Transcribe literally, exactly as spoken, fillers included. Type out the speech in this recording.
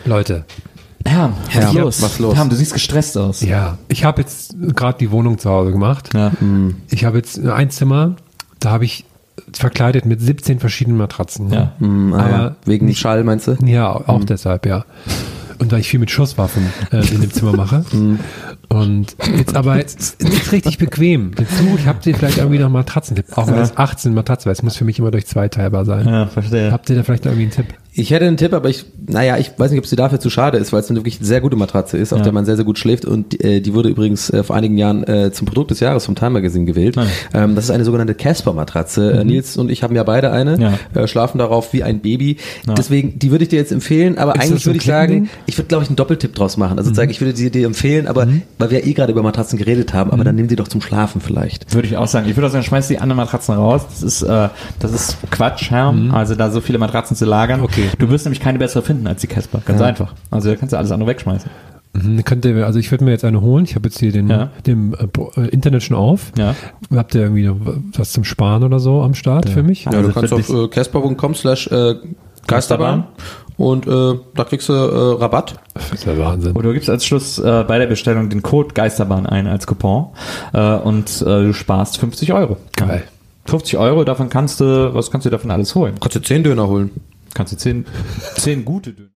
Leute. Ja, was Ja, los? was los? Herm, du siehst gestresst aus. Ja, ich habe jetzt gerade die Wohnung zu Hause gemacht. Ja. Ich habe jetzt ein Zimmer, da habe ich verkleidet mit siebzehn verschiedenen Matratzen. Ja. Hm, ah, Aber ja. Wegen nicht- Schall, meinst du? Ja, auch deshalb, ja. Und weil ich viel mit Schusswaffen äh, in dem Zimmer mache. Und jetzt aber jetzt nicht richtig bequem. Dazu, ich habt ihr vielleicht irgendwie noch Matratzen, auch wenn das achtzehn Matratzen, weil es muss für mich immer durch zwei teilbar sein. Ja, verstehe. Habt ihr da vielleicht noch irgendwie einen Tipp? Ich hätte einen Tipp, aber ich, naja, ich weiß nicht, ob sie dafür zu schade ist, weil es eine wirklich sehr gute Matratze ist, auf Ja. der man sehr, sehr gut schläft und äh, die wurde übrigens äh, vor einigen Jahren äh, zum Produkt des Jahres vom Time Magazine gewählt. Nein. Ähm, das ist eine sogenannte Casper-Matratze. Äh, Nils und ich haben ja beide eine, Ja. äh, schlafen darauf wie ein Baby. Ja. Deswegen, die würde ich dir jetzt empfehlen, aber Ist das eigentlich so ein würde ich sagen, Klickending? ich würde, glaube ich, einen Doppeltipp draus machen. Also sagen, ich würde sie dir empfehlen, aber weil wir ja eh gerade über Matratzen geredet haben, aber dann nimm sie doch zum Schlafen vielleicht. Würde ich auch sagen. Ich würde auch sagen, schmeiß die anderen Matratzen raus. Das ist, äh, das ist Quatsch, Herm. Also da so viele Matratzen zu lagern. Okay. Du wirst nämlich keine bessere finden als die Casper. Ganz einfach. Also da kannst du alles andere wegschmeißen. Mhm, könnt ihr, also ich würde mir jetzt eine holen. Ich habe jetzt hier den Ja. dem äh, Bo- äh, Internet schon auf. Ja. Habt ihr irgendwie noch was zum Sparen oder so am Start für mich? Ja, Also du kannst für auf dich- äh, casper punkt com slash äh, Geisterbahn und äh, da kriegst du äh, Rabatt. Das ist ja Wahnsinn. Oder du gibst als Schluss äh, bei der Bestellung den Code Geisterbahn ein als Coupon äh, und äh, du sparst fünfzig Euro. Geil. fünfzig Euro, davon kannst du, was kannst du davon alles holen? Kannst du zehn Döner holen. Kannst du zehn, zehn gute Döner.